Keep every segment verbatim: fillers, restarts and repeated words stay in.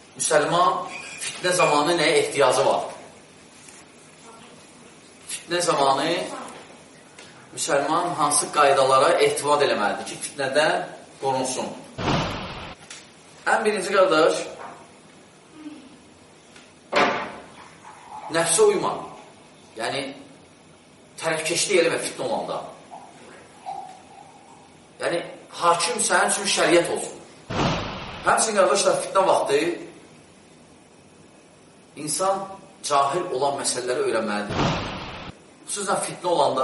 müsəlman fitnə zamanı nəyə ehtiyacı var? Fitnə zamanı müsəlman hansı qaydalara ehtivad eləməlidir ki, fitnədən qorunsun? Ən birinci qardaş, nəfsə uyma. Yəni, tərəfkeşlik eləmə fitnə olanda. Yəni, hakim sənin üçün şəriət olsun. Həmçinin qardaşlar, fitnə vaxtı insan cahil olan məsələləri öyrənməlidir. Xüsusən fitnə olanda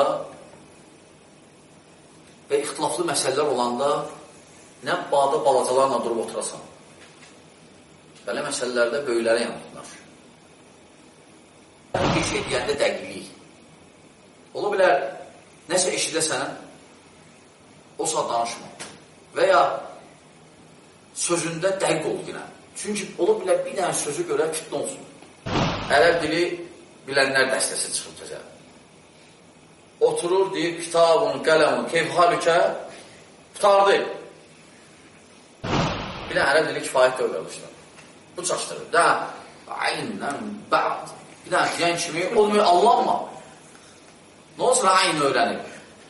və ixtilaflı məsələlər olanda nə bağda balacalarla durub oturasan. Belə məsələlərdə böyüklərə yanılırlar. Bir şey deyəndə dəqiqlik. Ola bilər, nəsə eşidəsən, o saat danışma. Və ya sözündə dəqiq ol dinə. Çünki ola bilər, bir dənə sözü görə fitnə olsun. Ərəb dili bilənlər dəstəsi çıxıb təcə. Oturur, deyir, kitabın, qələmun, keyfhalükə, qutardı. Bir dənə ərəb dili kifayət görülmüşlər. Bu çaşdırır. Də, aynən, bə'd. Bir dənə deyən kimi, olmuyor, Allahma. Nə olsun, aynı öyrənib.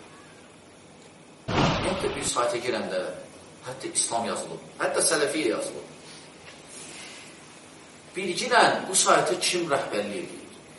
Hətta bir sayta girəndə, hətta İslam yazılıb, hətta Sələfiyyə yazılıb. Bilginlə bu sayta kim rəhbərlik edir?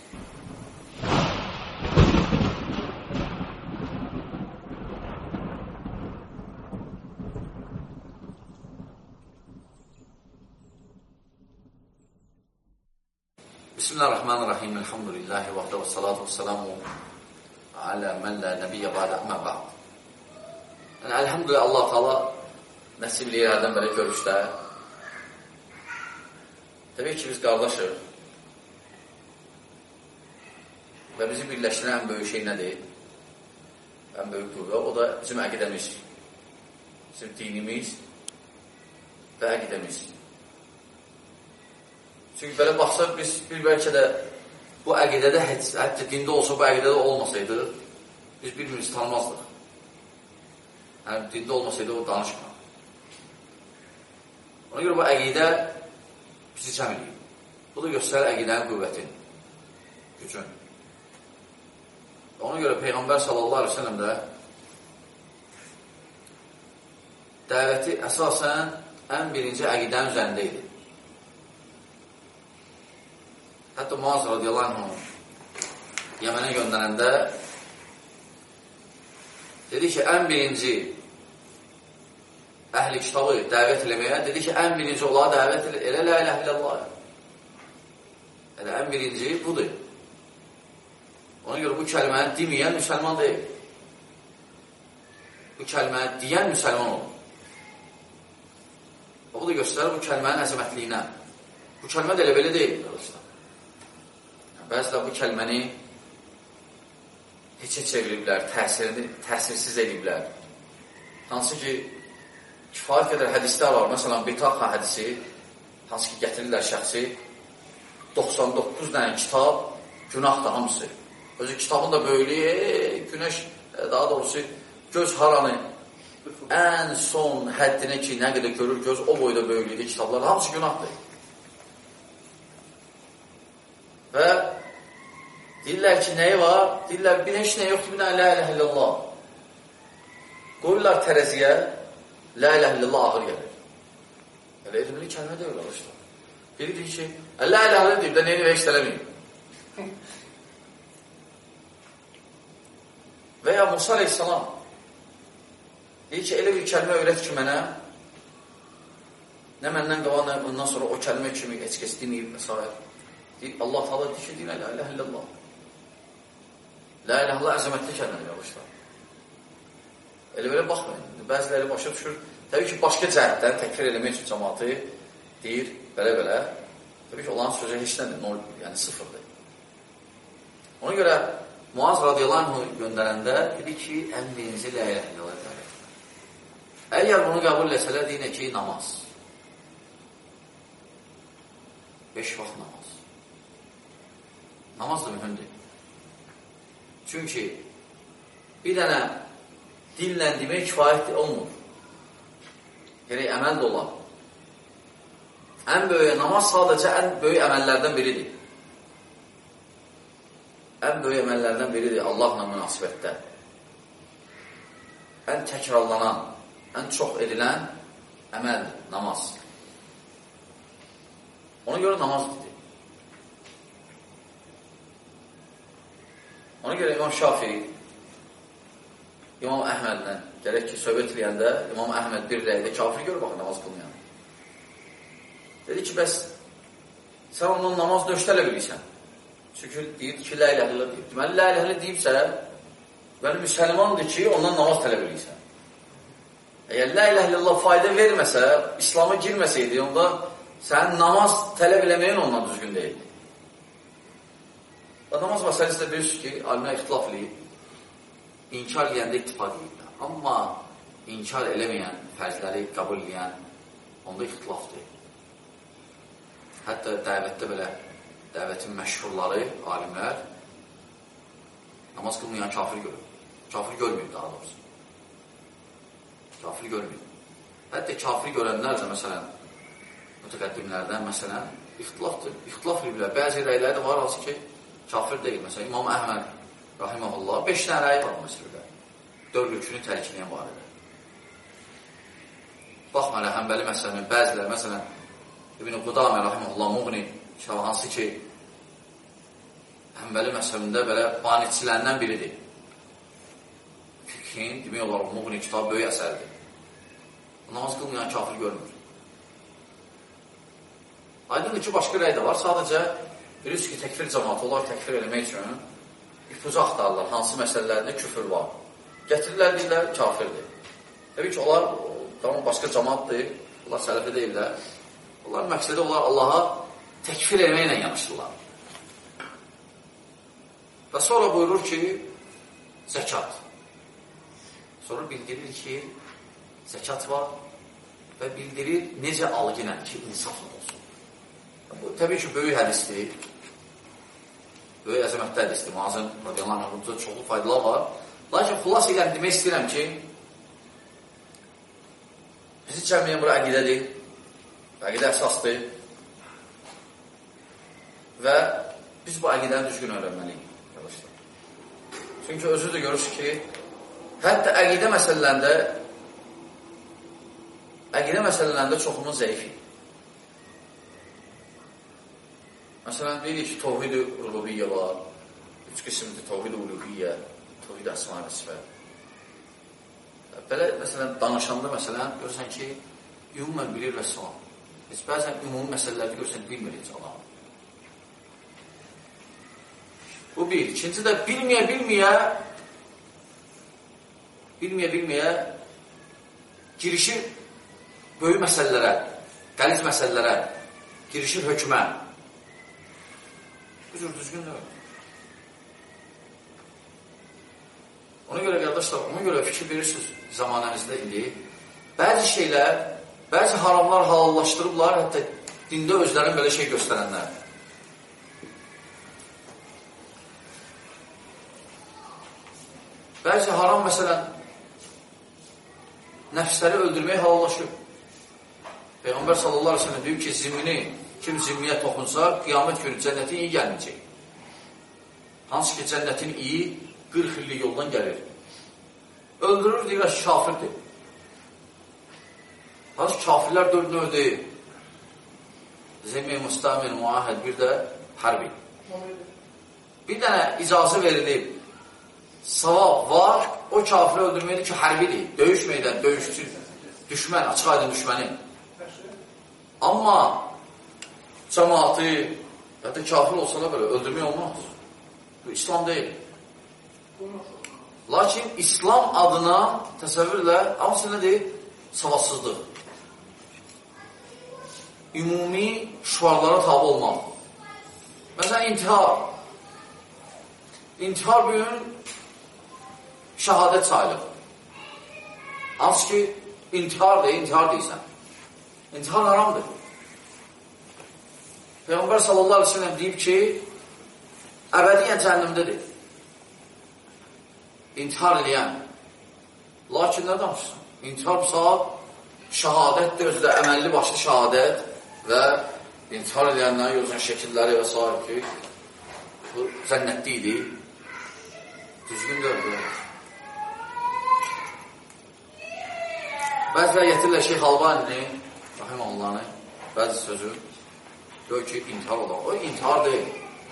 Bismillahirrahmanirrahim. Elhamdülillahi və və salatu və salamu alə mən lə nəbiyyə bədə əmə bə'd. Yəni, əlhamdülillah, Allah-u Teala nəsib eləyərdən belə görüşdə. Təbii ki, biz qardaşıq və bizi birləşdirən ən böyük şey nədir? Ən böyük qüvvə, o da bizim əqidəmiz, bizim dinimiz və əqidəmiz. Çünki belə baxsaq, biz bir bəlkə də bu əqidədə, hətta dində olsa, bu əqidədə olmasaydı, biz bir-birimizi tanımazdıq. Yəni, dində olmasaydı, o danışma. Ona görə bu əqidə bizi cəm edir. Bu da göstərir əqidənin qüvvətin, gücün. Ona görə Peyğəmbər sallallahu aleyhi ve sellem də dəvəti əsasən ən birinci əqidənin üzərində idi. Hətta Muaz radiyallahu anh Yəmənə göndərəndə dedi ki, ən birinci əhli kitabı dəvət eləməyə, dedi ki, ən birinci olağı dəvət elə, elə la ilahe illallah. Yəni, ən birinci budur. Ona görə bu kəlməni deməyən müsəlman deyil. Bu kəlməni deyən müsəlman olur. Bu da göstərir bu kəlmənin əzəmətliyinə. Bu kəlmə də elə belə deyil, qardaşlar. Bəzilər bu kəlməni heçə çeviriblər, təsirini təsirsiz ediblər. Hansı ki, kifayət qədər hədislər var. Məsələn, Bitaqa hədisi, hansı ki, gətirirlər şəxsi, doxsan doqquz dənə kitab, günahdır hamısı. Özü kitabın da böyülüyü, günəş, daha doğrusu, göz haranı ən son həddinə ki, nə qədər görür göz, o boyda böyülüyü kitablar, hamısı günahdır. Və deyirlər ki, nəyi var? Deyirlər, bir heç nə yoxdur, bir dənə la ilahe illallah. Qoyurlar tərəziyə, la ilahe illallah ağır gəlir. Elə elmli kəlmə deyil, arkadaşlar. Biri deyir ki, la ilahe deyib də neyini və heç eləməyim. Və ya Musa aleyhissalam deyir ki, elə bir kəlmə öyrət ki mənə, nə məndən qalan, nə ondan sonra o kəlmə kimi heç kəs deməyib və s. Deyir, Allah Teala deyir ki, deyir, la ilahe illallah. La ilahe illallah əzəmətli kəlmədir, arkadaşlar. Elə belə baxmayın. Bəziləri başa düşür. Təbii ki, başqa cəhətdən təkrar eləmək üçün cəmatı deyir, belə-belə. Təbii ki, olan sözə heç nədir, nol, yəni sıfırdır. Ona görə Muaz radiyallahu anh göndərəndə dedi ki, ən birinci la ilahe illallah deyir. Əgər bunu qəbul etsələr, deyinə ki, namaz. Beş vaxt namaz. Namaz da mühümdür. Çünki bir dənə dillə demək kifayət olmur. Gerək əməl də olar. Ən böyük namaz sadəcə ən böyük əməllərdən biridir. Ən böyük əməllərdən biridir Allahla münasibətdə. Ən təkrarlanan, ən çox edilən əməl, namaz. Ona görə namaz dedi. Ona görə İmam Şafii, İmam Əhmədlə, gərək ki, söhbət eləyəndə İmam Əhməd bir rəydə kafir görür, baxın, namaz qılmayan. Dedi ki, bəs sən ondan namaz döştələ bilirsən. Çünki deyir ki, la ilahe illallah deyir. Deməli, la ilahe illallah deyibsə, bəli, müsəlmandır ki, ondan namaz tələb edirsən. Əgər la ilahe illallah fayda verməsə, İslam'a girməsəydi, onda sənin namaz tələb eləməyin ondan düzgün deyildi. Və namaz məsələsi də bilirsiniz ki, alimlər ixtilaf eləyib, inkar eləyəndə ittifaq edirlər. Amma inkar eləməyən, fərzləri qəbul eləyən, onda ixtilafdır. Hətta dəvətdə belə, dəvətin məşhurları, alimlər, namaz qılmayan kafir görür. Kafir görməyib daha doğrusu. Kafir görməyib. Hətta kafir görənlər də, məsələn, mütəqəddimlərdən, məsələn, ixtilafdır. İxtilaf ediblər. Bəzi rəyləri də var, hansı ki, kafir deyil. Məsələn, İmam Əhməd, rahiməhullah, beş dənə rəyi var məsələdə. Dörd rükünü tərkləyən var idi. Baxmayla, həmbəli məsələnin bəzilər, məsələn, İbn-i Qudamə, rahiməhullah, Muğni, hansı ki, həmbəli məsələndə belə banitçilərindən biridir. Fikrin, demək olar, Muğni kitabı böyük əsərdir. Namaz qılmayan kafir görmür. Aydındır ki, başqa rəy də var. Sadəcə, bilirsiniz ki, təkfir cəmatı, onlar təkfir eləmək üçün ipucu axtarırlar, hansı məsələlərində küfür var. Gətirirlər, deyirlər, kafirdir. Təbii ki, onlar, tamam, başqa cəmatdır, onlar sələfi deyirlər. Onların məqsədi onlar Allaha təkfir eləməklə yanaşdırlar. Və sonra buyurur ki, zəkat. Sonra bildirir ki, zəkat var və bildirir necə algınə ki, insafla olsun. Bu, təbii ki, böyük hədisdir. Böyük əzəmətli hədisdir. Muazın radiyallahu anhumda çoxlu faydalar var. Lakin xulas ilə demək istəyirəm ki, bizi cəmiyyən bura əqidədir. Əqidə əsasdır. Və biz bu əqidəni düzgün öyrənməliyik. Çünki özü də görürsün ki, hətta əqidə məsələlərində əqidə məsələlərində çoxumuz zəifik. Məsələn, deyirik ki, Tevhid-i Rububiyyə var, üç qismdir, Tevhid-i Uluhiyyə, Tevhid-i Əsma və Sifət. Belə, məsələn, danışanda, məsələn, görürsən ki, ümumən bilir və salam. Biz bəzən ümumi məsələlərdə görürsən, bilmirik salam. Bu bir. İkinci də bilməyə-bilməyə bilməyə-bilməyə girişir böyük məsələlərə, qəliz məsələlərə, girişir hökmə. Bu cür düzgün deyil. Ona görə, qardaşlar, ona görə fikir verirsiniz zamanəmizdə indi. Bəzi şeylər, bəzi haramlar halallaşdırıblar, hətta dində özlərin belə şey göstərənlər. Bəzi haram, məsələn, nəfsləri öldürməyə halallaşıb. Peyğəmbər sallallahu aleyhi ve sellem deyib ki, zimmini, kim zimmiyə toxunsa, qiyamət günü cənnətin iyi gəlməyəcək. Hansı ki, cənnətin iyi qırx illik yoldan gəlir. Öldürür, deyirlər ki, kafirdir. Hansı ki, kafirlər dörd növdür. Zimmi, müstəmin, muahəd, bir də hərbi. Bir dənə icazə verilib, savab var, o kafiri öldürməkdir ki, hərbidir. Döyüşməkdən, döyüşçü, düşmən, açıq aydın düşməni. Amma cəmaatı, hətta kafir olsa da belə öldürmək olmaz. Bu, İslam deyil. Lakin İslam adına təsəvvürlə, hamısı nə deyil? Savadsızlıq. Ümumi şüarlara tabi olmaq. Məsələn, intihar. İntihar bir gün şəhadət sayılır. Hansı ki, intihar deyil, intihar deyilsən. İntihar haramdır. Peyğəmbər sallallahu aleyhi ve sellem deyib ki, əbədiyyən cəhənnəmdədir. İntihar eləyən. Lakin nə danışsın? İntihar bu saat şəhadətdir, özü də əməlli başlı şəhadət. və intihar edənlərin gözünün şəkilləri və s. ki, bu zənnətli idi. Düzgün dördür. Bəzilər gətirirlər Şeyx Albani, rahim onlarını, bəzi sözü, gör ki, intihar olar. O intihar deyil.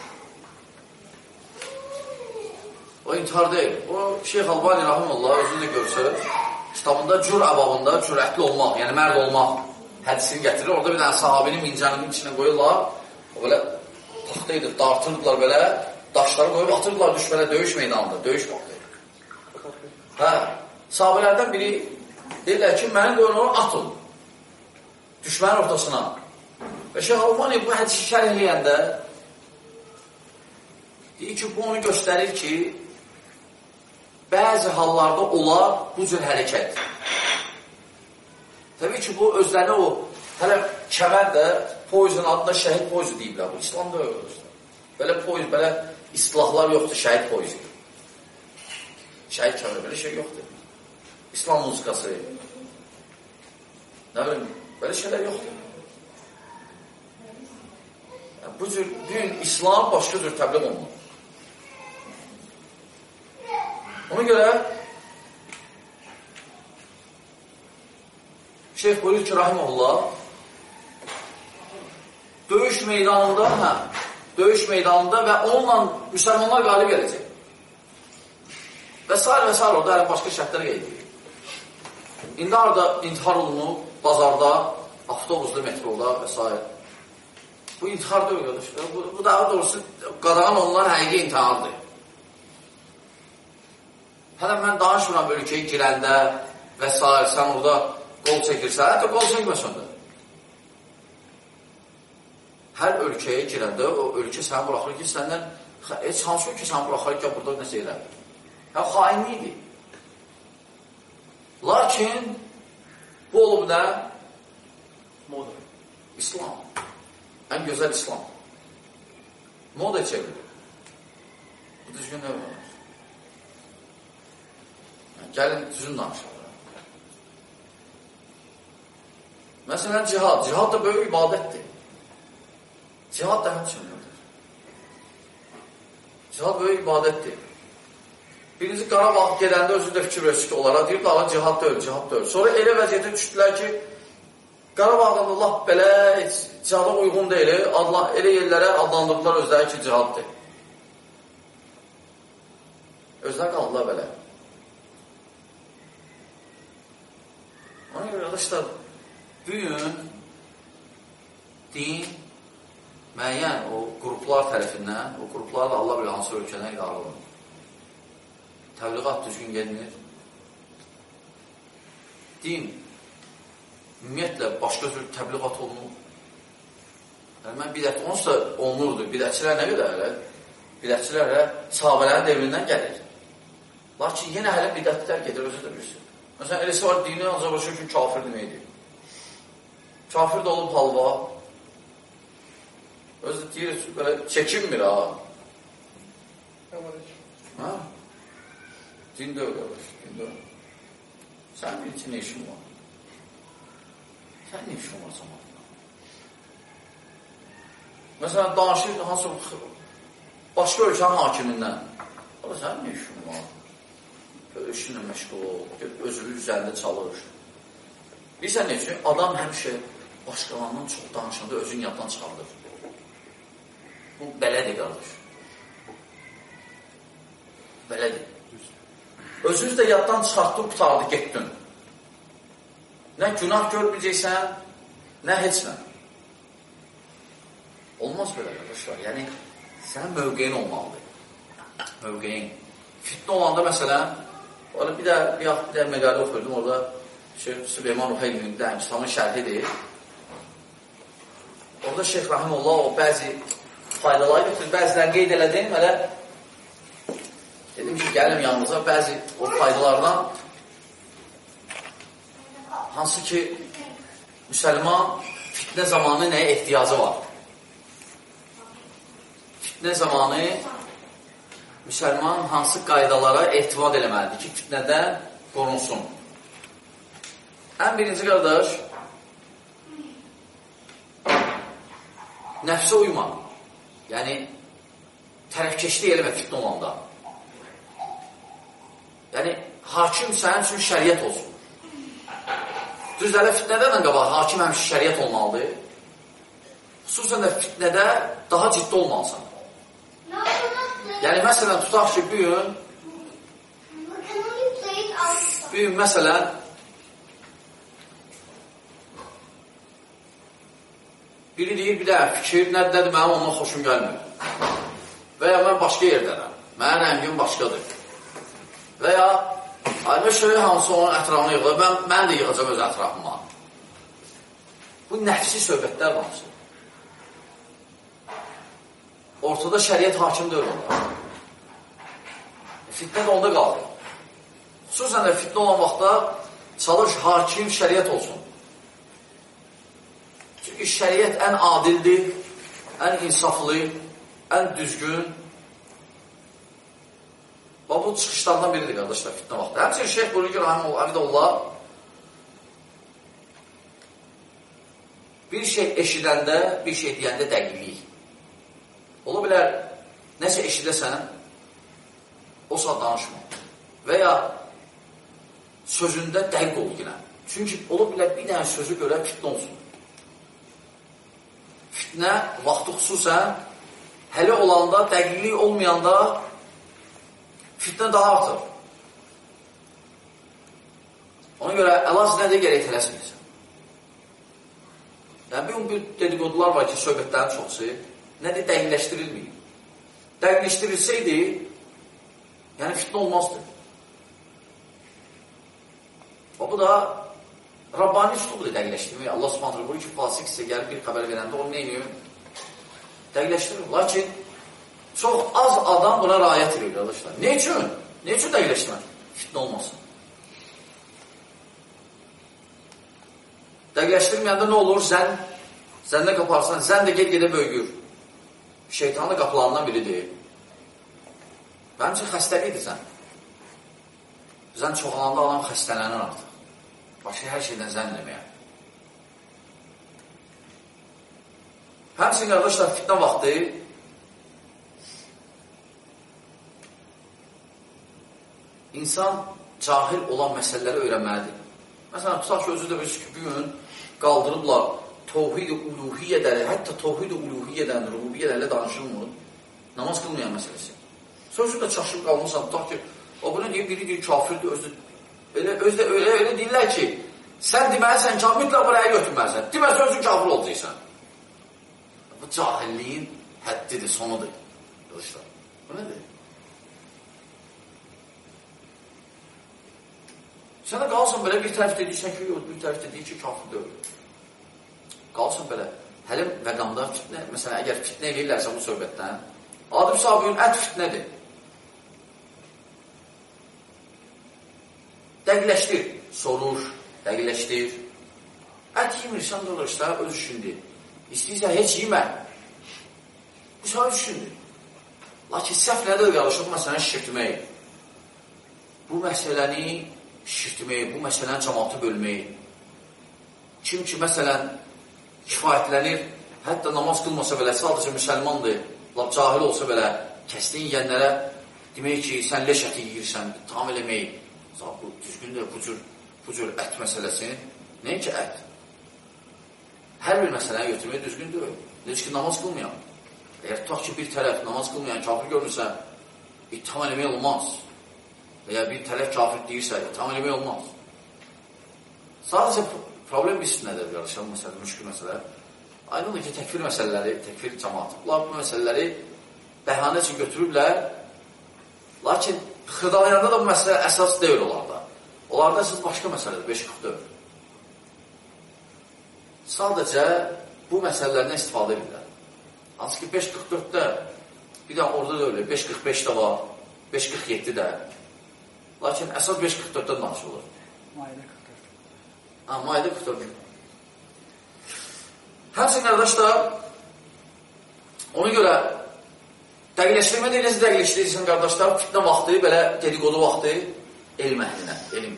O intihar deyil. O Şeyx Albani, rahim Allah, özünü də görsün. Kitabında cür əbabında cürətli olmaq, yəni mərd olmaq hədisini gətirir. Orada bir dənə sahabinin mincəninin içine qoyurlar. O belə taxta edib, dartırdılar belə, daşları qoyub atırdılar düşmənə döyüş meydanında, döyüş vaxtı. Hə, sahabələrdən biri deyirlər ki, məni qoyun onu atın. Düşmənin ortasına. Və Şeyx Albani bu hədisi şərh eləyəndə deyir ki, bu onu göstərir ki, bəzi hallarda olar bu cür hərəkət. Təbii ki, bu özlərinə o, hələ kəmər də poizin adında şəhid poizi deyiblər. Bu, İslamda öyle. Belə poiz, belə istilahlar yoxdur, şəhid poizi. Şəhid kəmər, belə şey yoxdur. İslam muzikası, nə bilim, belə şeylər yoxdur. Yəni, bu cür, gün İslam başqa cür təbliğ olunur. Ona görə Şeyh buyurur ki, rahimullah, döyüş meydanında, hə, döyüş meydanında və onunla müsəlmanlar qalib gələcək. Və s. və s. orada hələ başqa şərtlərə qeydir. İndi arada intihar olunur, bazarda, avtobusda, metroda və s. Bu intihar deyil, qardaşlar. Bu, bu daha doğrusu qadağan olunan həqiqi intihardır. Hələ mən danışmıram ölkəyə girəndə və s. sən orada qol çəkirsən, hətta qol çəkməsən də. Hər ölkəyə girəndə o ölkə səni buraxır ki, səndən heç hansı ölkə səni buraxır ki, burada nəsə elə. Hə, xainliyidir. Lakin bu olub nə? Moda. İslam. Ən gözəl İslam. Moda çevirir. Bu düzgün nə var? Gəlin düzün danışalım. Məsələn, cihad. Cihad da böyük ibadətdir. Cihad da həmçindir. Cihad böyük ibadətdir. Birinci Qarabağ gedəndə özü də fikir verir ki, onlara deyib, Allah cihad da öl, cihad da öl. Sonra elə vəziyyətə düşdülər ki, Qarabağdan da laf belə cihada uyğun deyil, elə yerlərə adlandırdılar özləri ki, cihaddır. Özlər qaldılar belə. Ona görə, arkadaşlar, bugün din müəyyən o qruplar tərəfindən, o qruplar da Allah bilir hansı ölkədən idarə olunur. Təbliğat düzgün gelinir. Din ümumiyyətlə başqa tür təbliğat olunur. Yəni, mən bidət, onsuz da olunurdu. Bidətçilər nə qədər hələ? Bidətçilər hələ sahabələrin devrindən gəlir. Lakin yenə hələ bidətlər gedir, özü də bilirsin. Məsələn, eləsi var, dini ancaq başa ki, kafir deməkdir. Kafir də olub halva. Özü deyir, belə çəkinmir, ha. Ha? Din də öyle, din də öyle. Sənin için nə işin var? Sən nə işin var zamanında? Məsələn, danışır, hansı başqa ölkənin hakimindən. Ola, sənin nə işin var? İşinlə məşğul ol, özünün üzərində çalış. Bilirsən nə üçün? Adam həmişə başqalarından çox danışanda özün yaddan çıxardır. Bu belədir, qardaş. Belədir. Özünüz də yaddan çıxartdın, qutardı, getdin. Nə günah görməyəcəksən, nə heç nə. Olmaz belə, qardaşlar. Yəni, sənin mövqeyin olmalıdır. Mövqeyin. Fitnə olanda, məsələn, bir də bir, bir də məqalə oxuyordum, orada Şeyh Süleyman Ruheymin də İslamın şərhidir. Orada Şeyh Rahimullah o bəzi faydaları götürür, bəzilərini qeyd elədim, hələ dedim ki, gəlim yanımıza bəzi o faydalardan hansı ki müsəlman fitnə zamanı nəyə ehtiyacı var? Fitnə zamanı müsəlman hansı qaydalara ehtivad eləməlidir ki, fitnədən qorunsun? Ən birinci qardaş, nəfsə uyma. Yəni, tərəfkeşlik eləmə fitnə olanda. Yəni, hakim sənin üçün şəriət olsun. Düz ələ fitnədən qabaq, hakim həmişə şəriət olmalıdır. Xüsusən də fitnədə daha ciddi olmalısan. Yəni, məsələn, tutaq ki, bir gün, bir gün, məsələn, biri deyir, bir də fikir, nədir, mənim ondan xoşum gəlmir. Və ya mən başqa yerdənəm, mənim rəngim başqadır. Və ya, alimə şöyə hansı onun ətrafını yığılır, mən, mən də yığacam öz ətrafıma. Bu nəfsi söhbətlər hansı. Ortada şəriət hakim deyil onda. Fitnə də onda qalır. Xüsusən də fitnə olan vaxtda çalış, hakim, şəriət olsun. Çünki şəriət ən adildir, ən insaflı, ən düzgün. Və bu çıxışlardan biridir, qardaşlar, fitnə vaxtı. Həmçinin Şeyx Bulugi Rahimullah bir şey eşidəndə, bir şey deyəndə dəqiqlik. Ola bilər, nəsə eşidəsən, o saat danışma. Və ya sözündə dəqiq ol yine. Çünki ola bilər, bir dənə sözü görə fitnə olsun. Fitnə, vaxtı xüsusən, hələ olanda, dəqiqlik olmayanda fitnə daha artır. Ona görə əlac nədir, gərək tələsməyəsən. Yəni, bir, bir dedikodular var ki, söhbətlərin çoxsu, nədir, dəqiqləşdirilməyib. Dəqiqləşdirilsəydi, yəni fitnə olmazdı. O, bu da Rabbani üslubudur dəqiqləşdirmək. Allah subhanətlə buyur ki, fasik sizə gəlib bir xəbər verəndə onu neyini dəqiqləşdirir. Lakin çox az adam buna rayət edir, arkadaşlar. Ne üçün? Ne üçün dəqiqləşdirmək? Fitnə olmasın. Dəqiqləşdirməyəndə nə olur? Zən, zəndə qaparsan, zən də get-gedə böyüyür. Şeytanlı qapılarından biridir. Mənim üçün xəstəlidir zən. Zən çoxalanda adam xəstələnir artıq. Başqa hər şeydən zənn eləməyə. Həmçinin, qardaşlar, fitnə vaxtı insan cahil olan məsələləri öyrənməlidir. Məsələn, tutaq ki, özü də bir gün qaldırıblar Tovhid-i uluhiyyədən, hətta Tovhid-i uluhiyyədən, rububiyyələrlə danışılmır. Namaz qılmayan məsələsi. Sözü də çaşıb qalmışsan, tutaq ki, o bunu deyir, biri deyir, kafirdir, özü Öyle, özde, öyle, öyle deyirlər ki, sən deməlisən ki, mütləq buraya götürməlisən. Deməlisən, özün kafir olacaqsan. Bu cahilliyin həddidir, sonudur. Dostlar, bu nədir? Sənə qalsın belə, bir tərəf dediysən ki, bir tərəf dediyi ki, kafir deyil. Qalsın belə, həlim məqamda fitnə, məsələn, əgər fitnə eləyirlərsə bu söhbətdən, adım sahabiyyün ət fitnədir. Dəqiqləşdir, sorur, dəqiqləşdir. Ət yemirsən də olur, işte, öz işindir. İstəyirsən, heç yemə. Bu sana düşündür. Lakin səhv nədir, qarışıq, məsələn, şirtmək. Bu məsələni şirtmək, bu məsələni cəmatı bölmək. Kim ki, məsələn, kifayətlənir, hətta namaz qılmasa belə, sadəcə müsəlmandır, laf cahil olsa belə, kəsdiyin yiyənlərə demək ki, sən leş əti yiyirsən, tam eləmək. Bu düzgündür, bu cür, bu cür ət məsələsini. Nəyin ki, ət? Hər bir məsələni götürmək düzgündür. Necə ki, namaz qılmayan. Əgər tutaq ki, bir tərəf namaz qılmayan kafir görürsə, ittiham eləmək olmaz. Və ya bir tərəf kafir deyirsə, ittiham eləmək olmaz. Sadəcə problem bir nədir, qardaşlar, məsələ, müşkül məsələ. Aydındır ki, təkfir məsələləri, təkfir cəmaatı. Bunlar bu məsələləri bəhanə üçün götürüblər. Lakin xırdalayanda da bu məsələ əsas deyil onlarda. Onlarda siz başqa məsələdir, beş qırx dörd. Sadəcə bu məsələlərdən istifadə edirlər. Hansı ki, beş qırx dörddə bir də orada da öyle, beş qırx beşdə var, beş qırx yeddidə. Lakin əsas beş qırx dörddən danışılır. Maidə qırx dörd. Ha, Maidə qırx dörd. Həmçinin qardaşlar, ona görə dəqiqləşdirmə deyiləcə dəqiqləşdirirsən, qardaşlar, fitnə vaxtı, belə dedikodu vaxtı elm əhlinə, elm.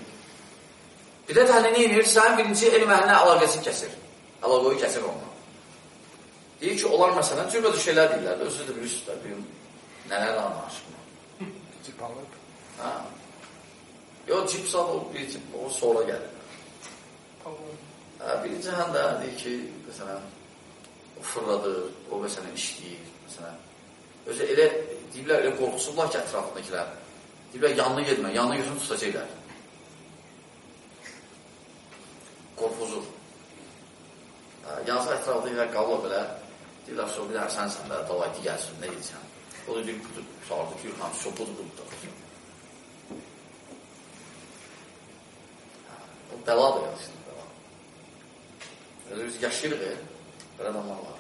Bir də təhli neyinir? Sən birinci elm əhlinə əlaqəsi kəsir. Əlaqoyu kəsir onunla. Deyir ki, onlar məsələn, cürbəcür şeylər deyirlər, özünüz də bilirsiniz də, bir nələr danışmır. Cip alıb. Hə. Yox, cip sal, o bir cip, o sonra gəlir. Hə, birinci həm də deyir ki, məsələn, o fırladır, o məsələn işləyir, məsələn. Özü elə, deyirlər, elə qorxusuzlar ki, ətrafındakilər. Deyirlər, yanına gedmə, yanına yüzünü tutacaqlar. Qorxuzur. Yazı ətrafında ilə qalır belə, deyirlər, sonra bir dərsən sən də, davaydı gəlsin, nə edirsən? O da deyir, sardı ki, yürxan, sopudur, budur. O bəladır yazısın, bəla. Elə biz yaşayırıq, belə adamlar var.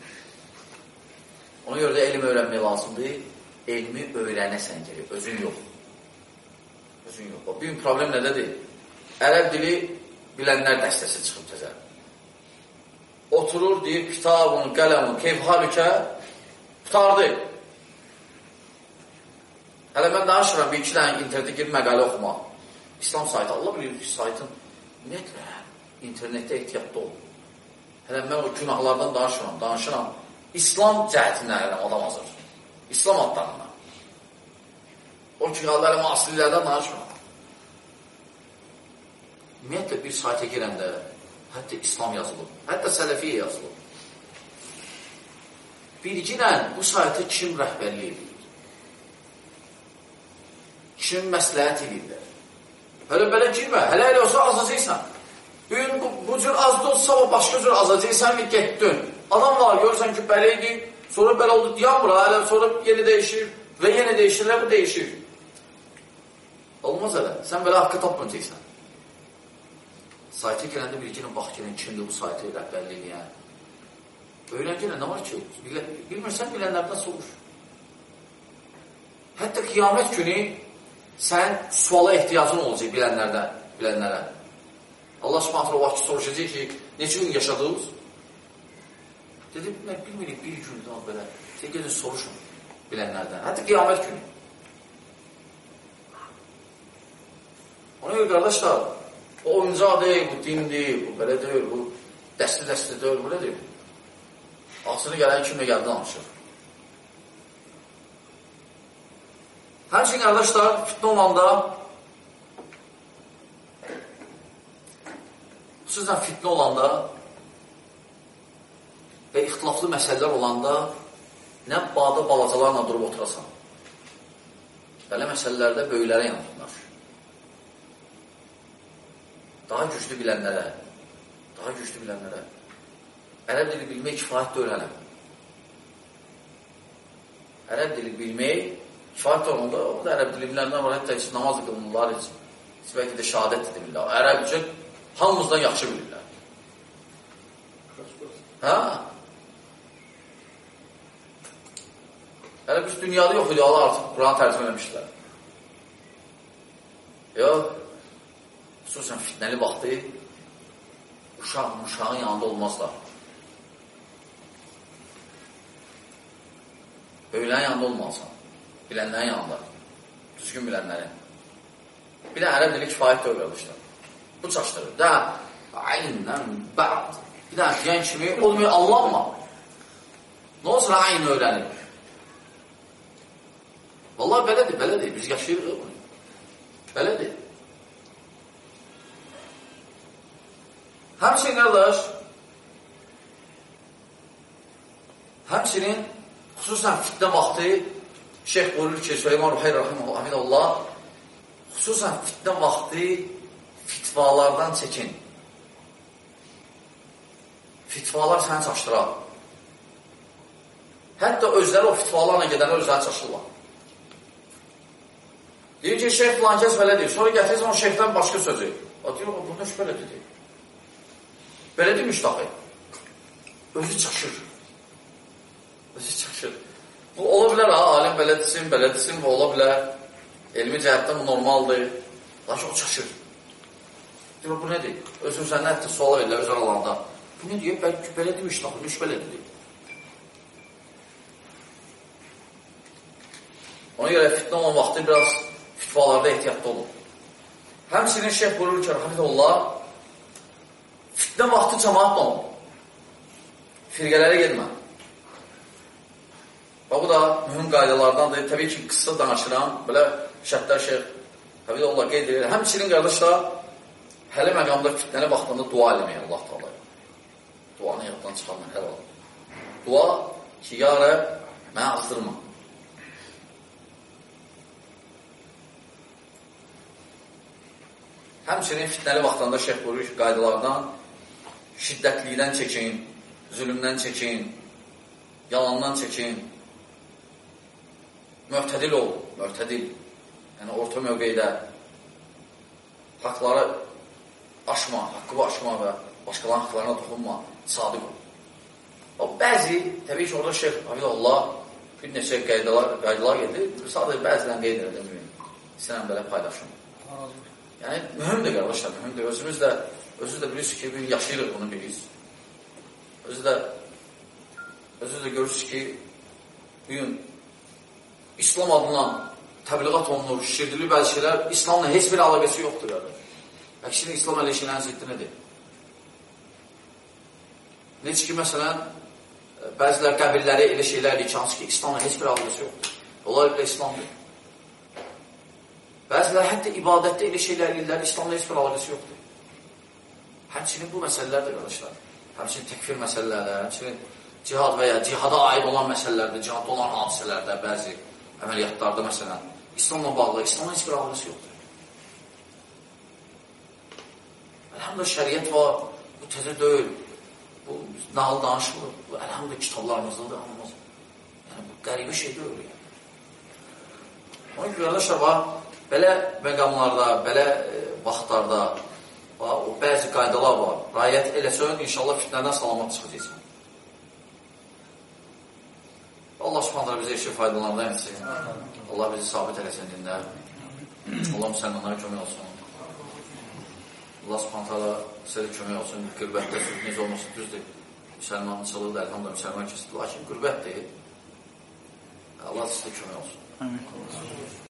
Ona görə də elm öyrənmək lazımdır, elmi öyrənəsən gəlir, özün yox. Özün yox. Bir gün problem nədədir? Ərəb dili bilənlər dəstəsi çıxıb təzər. Oturur, deyir, kitabın, qələmin, keyf halükə, qutardı. Hələ mən danışıram, bir iki dənə internetə girib məqalə oxuma. İslam saytı, Allah bilir ki, saytın, ümumiyyətlə, internetdə ehtiyatda ol. Hələ mən o günahlardan danışıram, danışıram. İslam cəhətindən ələm adam hazır. İslam adlarından. O ki, qalıb asililərdən danışıram. Ümumiyyətlə, bir sayta girəndə hətta İslam yazılıb, hətta Sələfiyyə yazılıb. Bilginlə bu sayta kim rəhbərlik edir? Kim məsləhət edirlər? Hələ belə girmə, hələ elə olsa azacaqsan. Bugün bu, bu cür azda olsa, o başqa cür azacaqsan və getdin. Adam var, görürsən ki, belə idi, sonra belə oldu, diyanmır, hələ sonra yeni dəyişir və yeni dəyişirlər, bu dəyişir. Olmaz hələ, sən belə haqqı tapmayacaqsan. Saytı girəndə bilginə bax gəlin, kimdir bu saytı rəhbərliyi deyən. Öyrəncənə nə var ki, bilmirsən bilənlərdən soruş. Hətta qiyamət günü sən suala ehtiyacın olacaq bilənlərdən, bilənlərə. Allah subhanətlə o vaxt soruşacaq ki, neçə gün yaşadınız? Dedim, mən bilmirik, bir gündən belə. Sən gedin soruşun bilənlərdən. Hətta qiyamət günü. Ona görə qardaşlar, o oyuncaq deyil, bu dindir, bu belə deyil, bu dəsti-dəsti deyil, bu nə deyil? Ağzını gələn kimlə gəldi danışır. Həmçin, qardaşlar, fitnə olanda, xüsusən fitnə olanda və ixtilaflı məsələlər olanda nə bağda balacalarla durub oturasan. Belə məsələlərdə böyüklərə yanıtlar. Daha güclü bilənlərə, daha güclü bilənlərə. Ərəb dili bilmək kifayət də öyrənəm. Ərəb dili bilmək kifayət də olanda, o da ərəb dili bilənlər var, hətta heç namaz qılınırlar, heç, heç bəlkə də şəhadət edirlər. Ərəb üçün hamımızdan yaxşı bilirlər. Hə? Ərəb üst dünyada yox idi, Allah artıq Quranı tərcümə eləmişlər. Yox. Xüsusən fitnəli vaxtı uşaq, uşağın yanında olmazlar. Böyüklərin yanında olmalısan. Bilənlərin yanında. Düzgün bilənlərin. Bir də ərəb dili kifayət də öyrəlmişlər. Bu çaşdırır. Də, ayndən bə'd. Bir də deyən kimi, olmuyor, Allah'ma. Nə olsun, ayın öyrənir. Vallahi belədir, belədir. Biz yaşayırıq bunu. Belədir. Həmçinin, qardaş, həmçinin xüsusən fitnə vaxtı Şeyx buyurur ki, Süleyman Ruhayr Rahimullah, xüsusən fitnə vaxtı fitvalardan çəkin. Fitvalar səni çaşdırar. Hətta özləri o fitvalarla gedənlər özləri çaşırlar. Deyir ki, şeyx filan kəs belə deyir. Sonra gətirirsən o şeyxdən başqa sözü. O deyir, o bunda şübhələ dedi. Belə deyir müştaqi. Özü çaşır. Özü çaşır. Bu ola bilər, ha, alim belə desin, belə desin, və ola bilər. Elmi cəhətdən bu normaldır. Lakin o çaşır. Deyir, bu nədir? Özün səndən hətta sual verirlər öz aralarında. Bu nə deyir? Bəlkə belə deyir müştaqi, müşbələ dedi. Ona görə fitnə olan vaxtı biraz fitvalarda ehtiyatda olun. Həmçinin şeyh buyurur ki, Rahimullah, fitnə vaxtı cəmaatla olun. Firqələrə gedmə. Bu da mühüm qaydalardandır. Təbii ki, qısa danışıram. Belə Şəhətlər Şeyx təbii Allah qeyd edir. Həmçinin qardaşlar, hələ məqamda fitnəli vaxtında dua eləməyin Allah Teala. Duanı yaddan çıxarmayın, hələ olun. Dua ki, ya Rəbb, mənə azdırma. Həmçinin fitnəli vaxtında Şeyx buyurur ki, qaydalardan şiddətlikdən çəkin, zülümdən çəkin, yalandan çəkin, möhtədil ol, möhtədil. Yəni, orta mövqeydə haqları aşma, haqqı aşma və başqalarının haqlarına toxunma, sadiq ol. O, bəzi, təbii ki, orada Şeyx Hafizullah bir neçə qaydalar, qaydalar gedir, sadəcə bəzilən qeyd edilmir. İstəyən belə paylaşım. Yəni, mühümdür, qardaşlar, mühümdür. Özümüz də, özünüz də bilirsiniz ki, bir yaşayırıq bunu bilirsiniz. Özü də, özünüz də görürsünüz ki, bugün İslam adına təbliğat olunur, şişirdiliyor bəzi şeylər, İslamla heç bir əlaqəsi yoxdur. Yəni. Əksini İslam elə şeylərin ziddinidir. Necə ki, məsələn, bəzilər qəbirləri elə şeylər eləyir ki, hansı ki, İslamla heç bir əlaqəsi yoxdur. Onlar elə İslamdır. Bəzilər hətta ibadətdə elə şeylər eləyirlər, İslamla heç bir əlaqəsi yoxdur. Həmçinin bu məsələlərdir, qardaşlar. Həmçinin təkfir məsələlərdə, həmçinin cihad və ya cihada aid olan məsələlərdə, cihadda olan hadisələrdə, bəzi əməliyyatlarda, məsələn, İslamla bağlı, İslamla heç bir əlaqəsi yoxdur. Əlhamdülillah şəriət var, bu təzə deyil, bu nağıl danışmır, bu əlhamdülillah kitablarımızdadır, anlamaz. Yəni, bu qəribə şey deyil. Yəni. Onun ki, qardaşlar var, belə məqamlarda, belə e, vaxtlarda var, o bəzi qaydalar var. Rayət eləsən, inşallah fitnədən salamat çıxacaqsan. Allah subhanətlə bizə işi faydalarından etsin. Allah bizi sabit eləsin dində. Allah müsəlmanlara kömək olsun. Allah subhanətlə sizə kömək olsun. Qürbətdə sürgünüz olması düzdür. Müsəlmançılığı da əlhamdülillah müsəlman kəsdir. Lakin qürbətdir. Allah sizə kömək olsun.